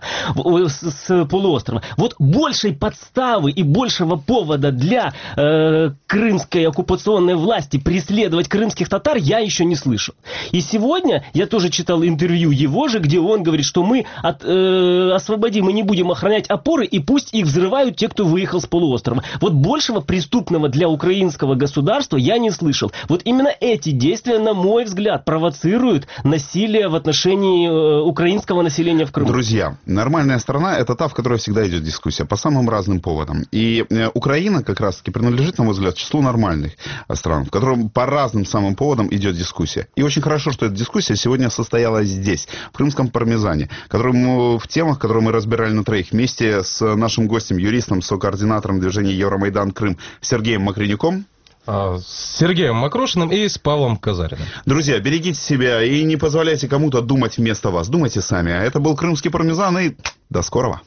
с полуострова. Вот большей подставы и большего повода для э, крымской оккупационной власти преследовать крымских татар я еще не слышал. слышал. И сегодня я тоже читал интервью его же, где он говорит, что мы от, э, освободим и не будем охранять опоры, и пусть их взрывают те, кто выехал с полуострова. Вот большего преступного для украинского государства я не слышал. Вот именно эти действия, на мой взгляд, провоцируют насилие в отношении э, украинского населения в Крыму. Друзья, нормальная страна — это та, в которой всегда идет дискуссия по самым разным поводам. И э, Украина как раз-таки принадлежит, на мой взгляд, к числу нормальных стран, в котором по разным самым поводам идет дискуссия. И очень хорошо, что эта дискуссия сегодня состоялась здесь, в Крымском пармезане, который мы, в темах, которые мы разбирали на троих, вместе с нашим гостем, юристом, сокоординатором движения Евромайдан Крым Сергеем Макренюком. С Сергеем Макрушиным и с Павлом Казариным. Друзья, берегите себя и не позволяйте кому-то думать вместо вас. Думайте сами. А это был Крымский пармезан, и до скорого.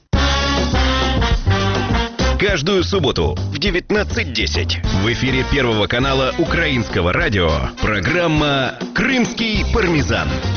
Каждую субботу в девятнадцать десять в эфире Первого канала Украинского радио программа «Крымский пармезан».